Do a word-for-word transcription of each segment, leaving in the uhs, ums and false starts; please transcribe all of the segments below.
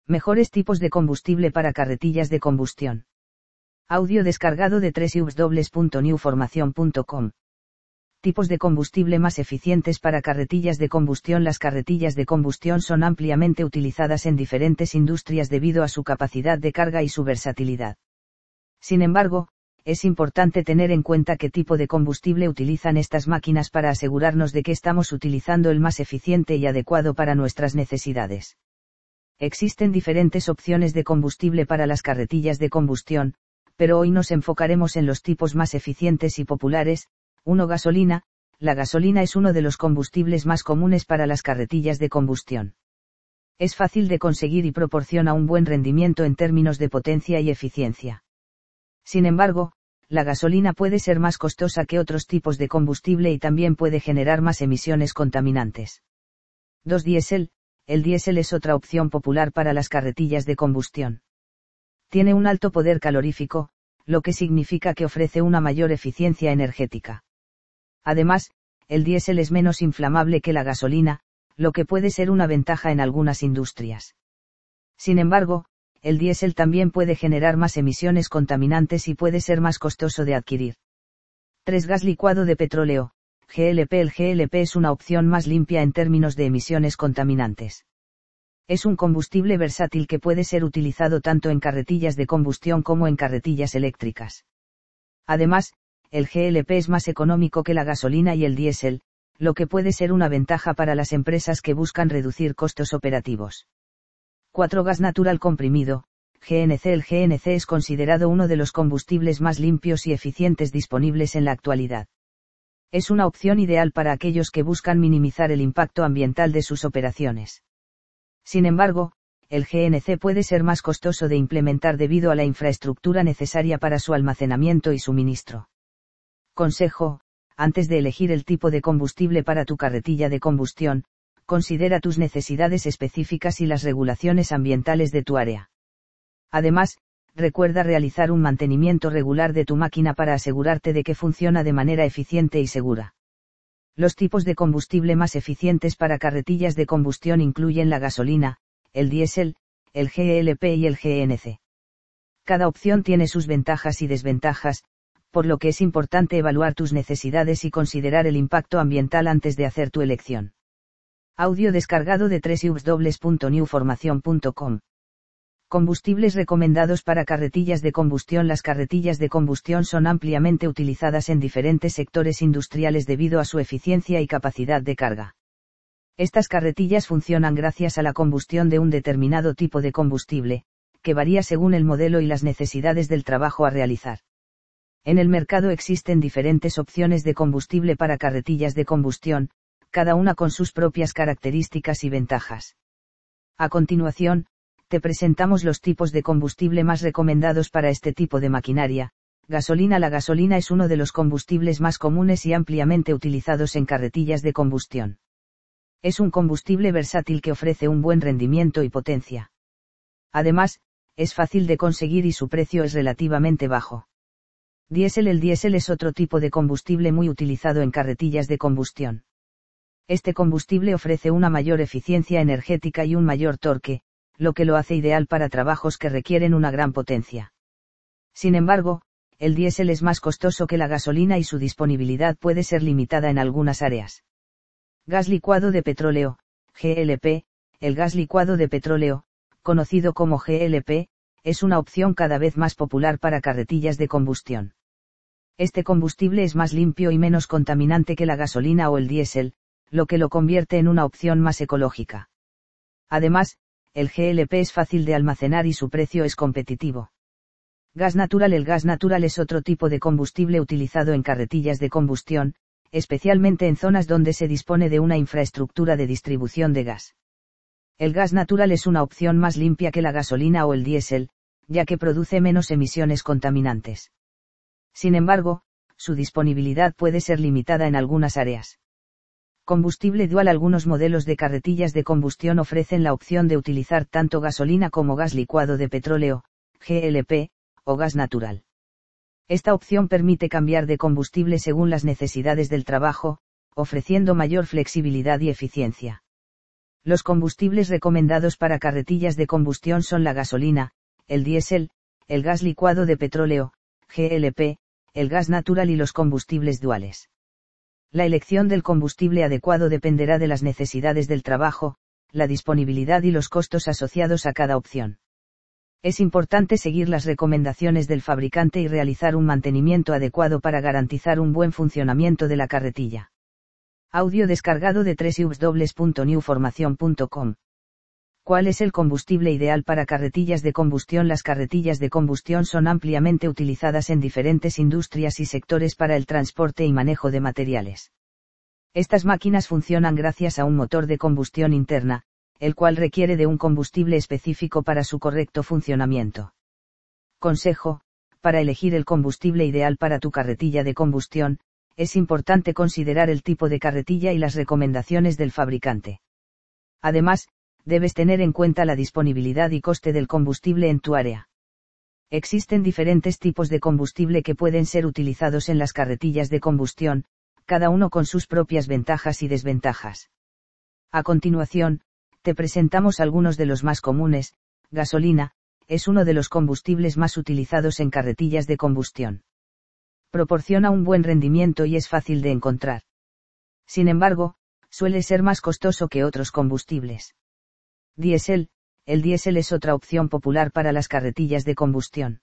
Mejores tipos de combustible para carretillas de combustión. Audio descargado de doble u doble u doble u punto new formación punto com. Tipos de combustible más eficientes para carretillas de combustión. Las carretillas de combustión son ampliamente utilizadas en diferentes industrias debido a su capacidad de carga y su versatilidad. Sin embargo, es importante tener en cuenta qué tipo de combustible utilizan estas máquinas para asegurarnos de que estamos utilizando el más eficiente y adecuado para nuestras necesidades. Existen diferentes opciones de combustible para las carretillas de combustión, pero hoy nos enfocaremos en los tipos más eficientes y populares. uno Gasolina. La gasolina es uno de los combustibles más comunes para las carretillas de combustión. Es fácil de conseguir y proporciona un buen rendimiento en términos de potencia y eficiencia. Sin embargo, la gasolina puede ser más costosa que otros tipos de combustible y también puede generar más emisiones contaminantes. dos Diésel. El diésel es otra opción popular para las carretillas de combustión. Tiene un alto poder calorífico, lo que significa que ofrece una mayor eficiencia energética. Además, el diésel es menos inflamable que la gasolina, lo que puede ser una ventaja en algunas industrias. Sin embargo, el diésel también puede generar más emisiones contaminantes y puede ser más costoso de adquirir. tres Gas licuado de petróleo. G L P. El G L P es una opción más limpia en términos de emisiones contaminantes. Es un combustible versátil que puede ser utilizado tanto en carretillas de combustión como en carretillas eléctricas. Además, el G L P es más económico que la gasolina y el diésel, lo que puede ser una ventaja para las empresas que buscan reducir costos operativos. cuatro Gas natural comprimido. G N C. El G N C es considerado uno de los combustibles más limpios y eficientes disponibles en la actualidad. Es una opción ideal para aquellos que buscan minimizar el impacto ambiental de sus operaciones. Sin embargo, el G N C puede ser más costoso de implementar debido a la infraestructura necesaria para su almacenamiento y suministro. Consejo: antes de elegir el tipo de combustible para tu carretilla de combustión, considera tus necesidades específicas y las regulaciones ambientales de tu área. Además, recuerda realizar un mantenimiento regular de tu máquina para asegurarte de que funciona de manera eficiente y segura. Los tipos de combustible más eficientes para carretillas de combustión incluyen la gasolina, el diésel, el G L P y el G N C. Cada opción tiene sus ventajas y desventajas, por lo que es importante evaluar tus necesidades y considerar el impacto ambiental antes de hacer tu elección. Audio descargado de doble u doble u doble u punto new formación punto com. Combustibles recomendados para carretillas de combustión. Las carretillas de combustión son ampliamente utilizadas en diferentes sectores industriales debido a su eficiencia y capacidad de carga. Estas carretillas funcionan gracias a la combustión de un determinado tipo de combustible, que varía según el modelo y las necesidades del trabajo a realizar. En el mercado existen diferentes opciones de combustible para carretillas de combustión, cada una con sus propias características y ventajas. A continuación, te presentamos los tipos de combustible más recomendados para este tipo de maquinaria. Gasolina. La gasolina es uno de los combustibles más comunes y ampliamente utilizados en carretillas de combustión. Es un combustible versátil que ofrece un buen rendimiento y potencia. Además, es fácil de conseguir y su precio es relativamente bajo. Diésel. El diésel es otro tipo de combustible muy utilizado en carretillas de combustión. Este combustible ofrece una mayor eficiencia energética y un mayor torque, lo que lo hace ideal para trabajos que requieren una gran potencia. Sin embargo, el diésel es más costoso que la gasolina y su disponibilidad puede ser limitada en algunas áreas. Gas licuado de petróleo, G L P. El gas licuado de petróleo, conocido como G L P, es una opción cada vez más popular para carretillas de combustión. Este combustible es más limpio y menos contaminante que la gasolina o el diésel, lo que lo convierte en una opción más ecológica. Además, el G L P es fácil de almacenar y su precio es competitivo. Gas natural. El gas natural es otro tipo de combustible utilizado en carretillas de combustión, especialmente en zonas donde se dispone de una infraestructura de distribución de gas. El gas natural es una opción más limpia que la gasolina o el diésel, ya que produce menos emisiones contaminantes. Sin embargo, su disponibilidad puede ser limitada en algunas áreas. Combustible dual. Algunos modelos de carretillas de combustión ofrecen la opción de utilizar tanto gasolina como gas licuado de petróleo, G L P, o gas natural. Esta opción permite cambiar de combustible según las necesidades del trabajo, ofreciendo mayor flexibilidad y eficiencia. Los combustibles recomendados para carretillas de combustión son la gasolina, el diésel, el gas licuado de petróleo, G L P, el gas natural y los combustibles duales. La elección del combustible adecuado dependerá de las necesidades del trabajo, la disponibilidad y los costos asociados a cada opción. Es importante seguir las recomendaciones del fabricante y realizar un mantenimiento adecuado para garantizar un buen funcionamiento de la carretilla. Audio descargado de doble u doble u doble u punto new formación punto com. ¿Cuál es el combustible ideal para carretillas de combustión? Las carretillas de combustión son ampliamente utilizadas en diferentes industrias y sectores para el transporte y manejo de materiales. Estas máquinas funcionan gracias a un motor de combustión interna, el cual requiere de un combustible específico para su correcto funcionamiento. Consejo: para elegir el combustible ideal para tu carretilla de combustión, es importante considerar el tipo de carretilla y las recomendaciones del fabricante. Además, debes tener en cuenta la disponibilidad y coste del combustible en tu área. Existen diferentes tipos de combustible que pueden ser utilizados en las carretillas de combustión, cada uno con sus propias ventajas y desventajas. A continuación, te presentamos algunos de los más comunes. Gasolina, es uno de los combustibles más utilizados en carretillas de combustión. Proporciona un buen rendimiento y es fácil de encontrar. Sin embargo, suele ser más costoso que otros combustibles. Diésel, el diésel es otra opción popular para las carretillas de combustión.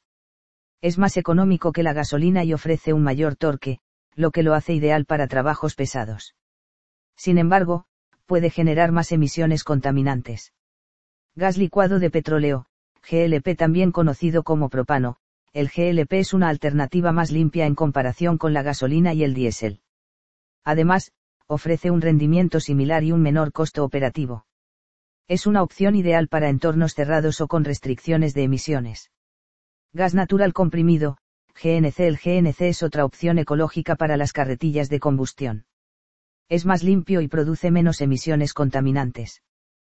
Es más económico que la gasolina y ofrece un mayor torque, lo que lo hace ideal para trabajos pesados. Sin embargo, puede generar más emisiones contaminantes. Gas licuado de petróleo, G L P, también conocido como propano. El G L P es una alternativa más limpia en comparación con la gasolina y el diésel. Además, ofrece un rendimiento similar y un menor costo operativo. Es una opción ideal para entornos cerrados o con restricciones de emisiones. Gas natural comprimido, G N C. El G N C es otra opción ecológica para las carretillas de combustión. Es más limpio y produce menos emisiones contaminantes.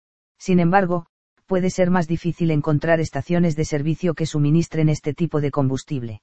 Sin embargo, puede ser más difícil encontrar estaciones de servicio que suministren este tipo de combustible.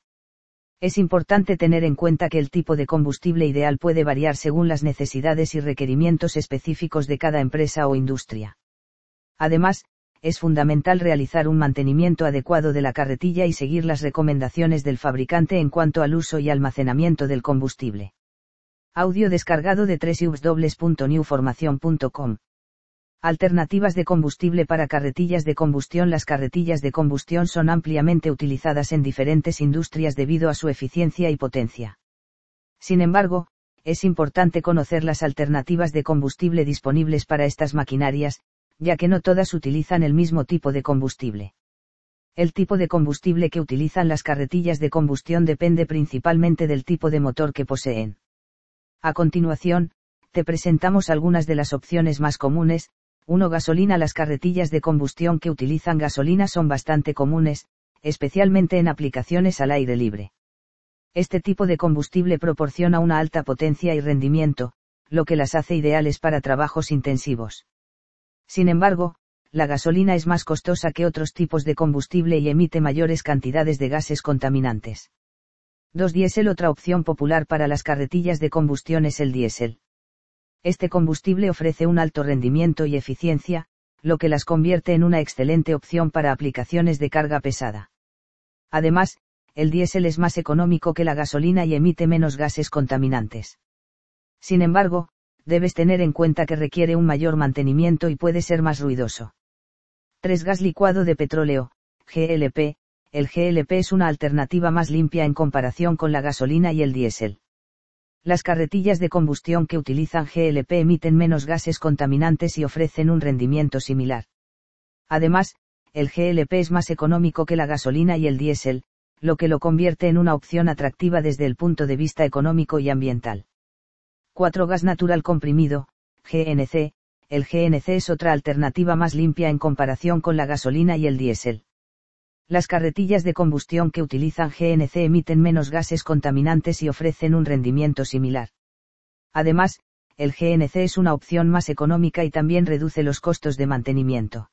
Es importante tener en cuenta que el tipo de combustible ideal puede variar según las necesidades y requerimientos específicos de cada empresa o industria. Además, es fundamental realizar un mantenimiento adecuado de la carretilla y seguir las recomendaciones del fabricante en cuanto al uso y almacenamiento del combustible. Audio descargado de doble u doble u doble u punto new formación punto com. Alternativas de combustible para carretillas de combustión. Las carretillas de combustión son ampliamente utilizadas en diferentes industrias debido a su eficiencia y potencia. Sin embargo, es importante conocer las alternativas de combustible disponibles para estas maquinarias, ya que no todas utilizan el mismo tipo de combustible. El tipo de combustible que utilizan las carretillas de combustión depende principalmente del tipo de motor que poseen. A continuación, te presentamos algunas de las opciones más comunes. uno Gasolina. Las carretillas de combustión que utilizan gasolina son bastante comunes, especialmente en aplicaciones al aire libre. Este tipo de combustible proporciona una alta potencia y rendimiento, lo que las hace ideales para trabajos intensivos. Sin embargo, la gasolina es más costosa que otros tipos de combustible y emite mayores cantidades de gases contaminantes. dos Diésel. Otra opción popular para las carretillas de combustión es el diésel. Este combustible ofrece un alto rendimiento y eficiencia, lo que las convierte en una excelente opción para aplicaciones de carga pesada. Además, el diésel es más económico que la gasolina y emite menos gases contaminantes. Sin embargo, debes tener en cuenta que requiere un mayor mantenimiento y puede ser más ruidoso. tres Gas licuado de petróleo, G L P. El G L P es una alternativa más limpia en comparación con la gasolina y el diésel. Las carretillas de combustión que utilizan G L P emiten menos gases contaminantes y ofrecen un rendimiento similar. Además, el G L P es más económico que la gasolina y el diésel, lo que lo convierte en una opción atractiva desde el punto de vista económico y ambiental. cuatro Gas natural comprimido, G N C. El G N C es otra alternativa más limpia en comparación con la gasolina y el diésel. Las carretillas de combustión que utilizan G N C emiten menos gases contaminantes y ofrecen un rendimiento similar. Además, el G N C es una opción más económica y también reduce los costos de mantenimiento.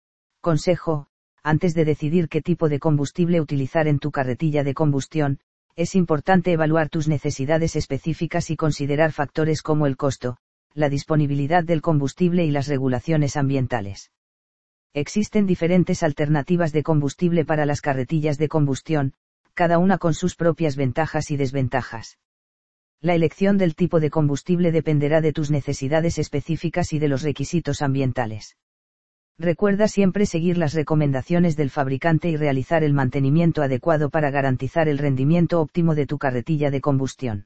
Consejo: antes de decidir qué tipo de combustible utilizar en tu carretilla de combustión, es importante evaluar tus necesidades específicas y considerar factores como el costo, la disponibilidad del combustible y las regulaciones ambientales. Existen diferentes alternativas de combustible para las carretillas de combustión, cada una con sus propias ventajas y desventajas. La elección del tipo de combustible dependerá de tus necesidades específicas y de los requisitos ambientales. Recuerda siempre seguir las recomendaciones del fabricante y realizar el mantenimiento adecuado para garantizar el rendimiento óptimo de tu carretilla de combustión.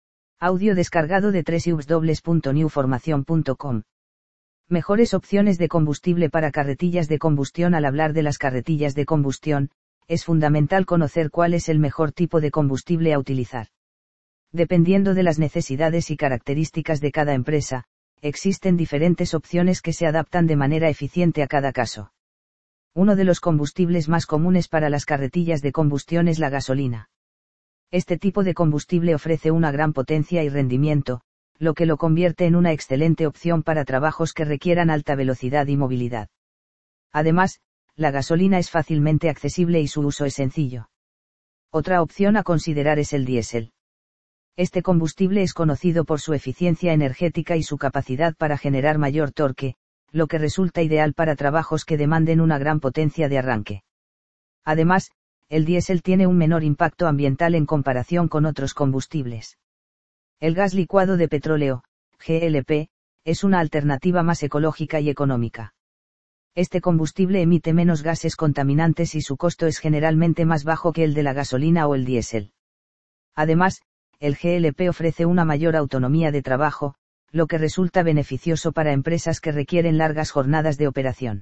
Audio descargado de doble u doble u doble u punto new formación punto com. Mejores opciones de combustible para carretillas de combustión. Al hablar de las carretillas de combustión, es fundamental conocer cuál es el mejor tipo de combustible a utilizar. Dependiendo de las necesidades y características de cada empresa, existen diferentes opciones que se adaptan de manera eficiente a cada caso. Uno de los combustibles más comunes para las carretillas de combustión es la gasolina. Este tipo de combustible ofrece una gran potencia y rendimiento, lo que lo convierte en una excelente opción para trabajos que requieran alta velocidad y movilidad. Además, la gasolina es fácilmente accesible y su uso es sencillo. Otra opción a considerar es el diésel. Este combustible es conocido por su eficiencia energética y su capacidad para generar mayor torque, lo que resulta ideal para trabajos que demanden una gran potencia de arranque. Además, el diésel tiene un menor impacto ambiental en comparación con otros combustibles. El gas licuado de petróleo, G L P, es una alternativa más ecológica y económica. Este combustible emite menos gases contaminantes y su costo es generalmente más bajo que el de la gasolina o el diésel. Además, el G L P ofrece una mayor autonomía de trabajo, lo que resulta beneficioso para empresas que requieren largas jornadas de operación.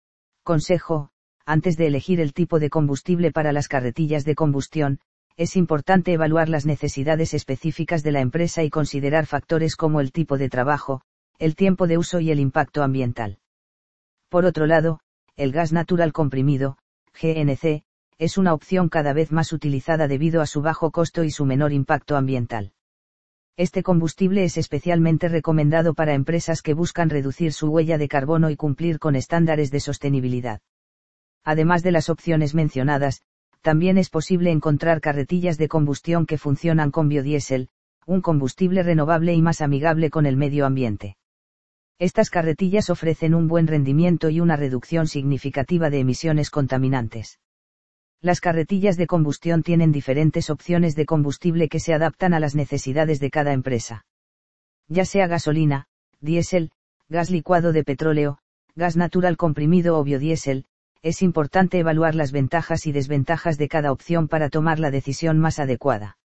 Consejo: antes de elegir el tipo de combustible para las carretillas de combustión, es importante evaluar las necesidades específicas de la empresa y considerar factores como el tipo de trabajo, el tiempo de uso y el impacto ambiental. Por otro lado, el gas natural comprimido, G N C, es una opción cada vez más utilizada debido a su bajo costo y su menor impacto ambiental. Este combustible es especialmente recomendado para empresas que buscan reducir su huella de carbono y cumplir con estándares de sostenibilidad. Además de las opciones mencionadas, también es posible encontrar carretillas de combustión que funcionan con biodiesel, un combustible renovable y más amigable con el medio ambiente. Estas carretillas ofrecen un buen rendimiento y una reducción significativa de emisiones contaminantes. Las carretillas de combustión tienen diferentes opciones de combustible que se adaptan a las necesidades de cada empresa. Ya sea gasolina, diésel, gas licuado de petróleo, gas natural comprimido o biodiesel, es importante evaluar las ventajas y desventajas de cada opción para tomar la decisión más adecuada.